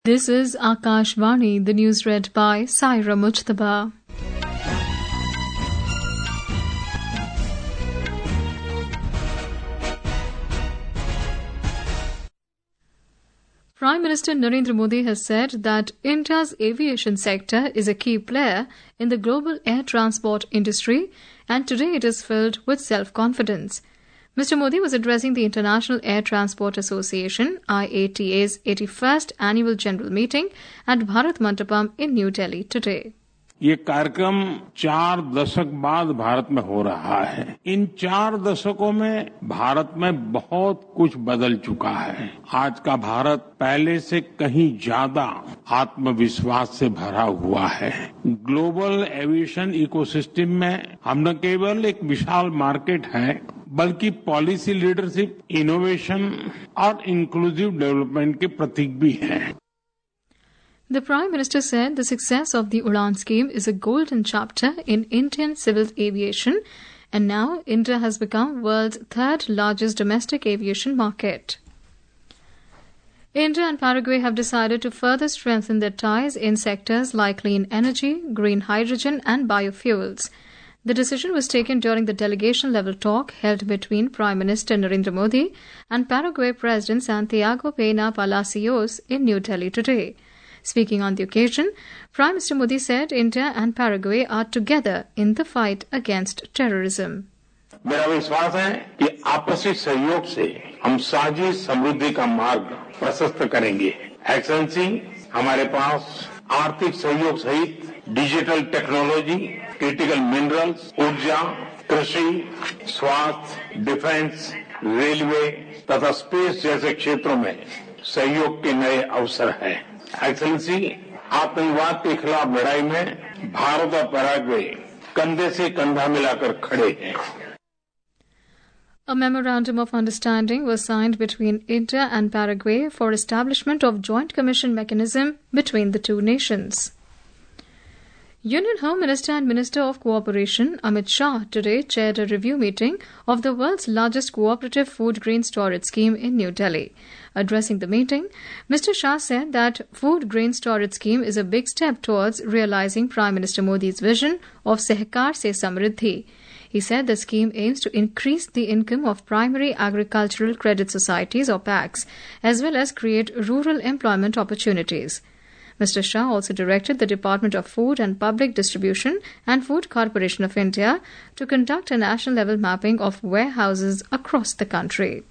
This is Akashvani, the news read by Saira Mujtaba. Prime Minister Narendra Modi has said that India's aviation sector is a key player in the global air transport industry, and today it is filled with self-confidence. Mr. Modi was addressing the International Air Transport Association IATA's 81st annual general meeting at Bharat Mandapam in New Delhi today. ये कार्यक्रम 4 दशक बाद भारत में हो रहा है। इन 4 दशकों में भारत में बहुत कुछ बदल चुका है। आज का भारत पहले से कहीं ज्यादा आत्मविश्वास से भरा हुआ है। ग्लोबल एविएशन इकोसिस्टम में हम न केवल एक विशाल मार्केट है, बल्कि पॉलिसी लीडरशिप, इनोवेशन और इंक्लूसिव डेवलपमेंट के प्रतीक भी है। The Prime Minister said the success of the Udan scheme is a golden chapter in Indian civil aviation, and now India has become world's 3rd largest domestic aviation market. India and Paraguay have decided to further strengthen their ties in sectors like clean energy, green hydrogen and biofuels. The decision was taken during the delegation-level talk held between Prime Minister Narendra Modi and Paraguay President Santiago Peña Palacios in New Delhi today. Speaking on the occasion, Prime Minister Modi said India and Paraguay are together in the fight against terrorism. मेरा विश्वास है कि आपसी सहयोग से हम साझी समृद्धि का मार्ग प्रशस्त करेंगे। एक्सेलेंसी, हमारे पास आर्थिक सहयोग सहित डिजिटल टेक्नोलॉजी, क्रिटिकल मिनरल्स, ऊर्जा, कृषि, स्वास्थ्य, डिफेंस, रेलवे तथा स्पेस जैसे क्षेत्रों में सहयोग के नए अवसर हैं। एक्सेलेंसी, आतंकवाद के खिलाफ लड़ाई में भारत और पैराग्वे कंधे से कंधा मिलाकर खड़े हैं। A memorandum of understanding was signed between India and Paraguay for establishment of joint commission mechanism between the two nations. Union Home Minister and Minister of Cooperation Amit Shah today chaired a review meeting of the world's largest cooperative food grain storage scheme in New Delhi. Addressing the meeting, Mr. Shah said that food grain storage scheme is a big step towards realizing Prime Minister Modi's vision of Sehkar se Samriddhi. He said the scheme aims to increase the income of primary agricultural credit societies or PACs, as well as create rural employment opportunities. Mr. Shah also directed the Department of Food and Public Distribution and Food Corporation of India to conduct a national-level mapping of warehouses across the country.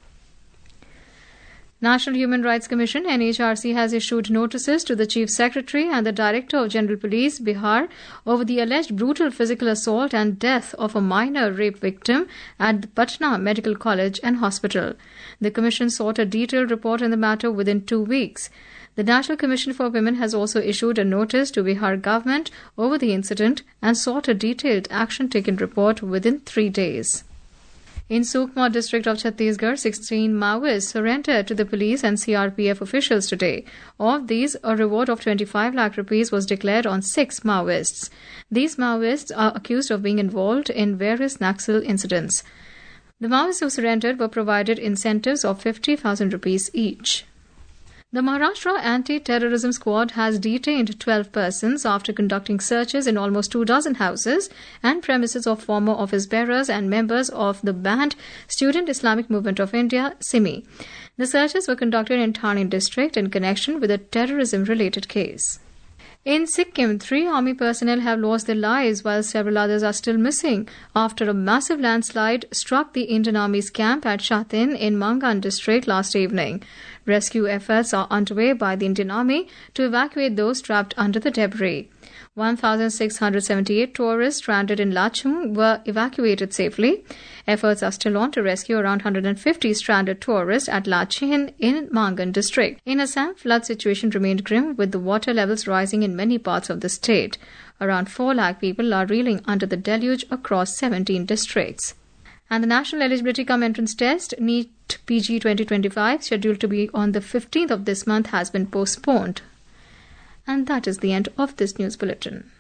National Human Rights Commission NHRC has issued notices to the Chief Secretary and the Director of General Police Bihar over the alleged brutal physical assault and death of a minor rape victim at the Patna Medical College and Hospital. The Commission sought a detailed report on the matter within 2 weeks. The National Commission for Women has also issued a notice to Bihar government over the incident and sought a detailed action taken report within 3 days. In Sukma district of Chhattisgarh, 16 Maoists surrendered to the police and CRPF officials today. Of these, a reward of 25 lakh rupees was declared on 6 Maoists. These Maoists are accused of being involved in various Naxal incidents. The Maoists who surrendered were provided incentives of 50,000 rupees each. The Maharashtra Anti-Terrorism Squad has detained 12 persons after conducting searches in almost 24 houses and premises of former office bearers and members of the banned Student Islamic Movement of India, SIMI. The searches were conducted in Thane district in connection with a terrorism-related case. In Sikkim, 3 army personnel have lost their lives while several others are still missing after a massive landslide struck the Indian Army's camp at Shatin in Mangan district last evening. Rescue efforts are underway by the Indian Army to evacuate those trapped under the debris. 1,678 tourists stranded in Lachung were evacuated safely. Efforts are still on to rescue around 150 stranded tourists at Lachin in Mangan district. In Assam, flood situation remained grim with the water levels rising in many parts of the state. Around 4 lakh people are reeling under the deluge across 17 districts. And the National Eligibility Cum Entrance Test, NEET PG 2025, scheduled to be on the 15th of this month, has been postponed. And that is the end of this news bulletin.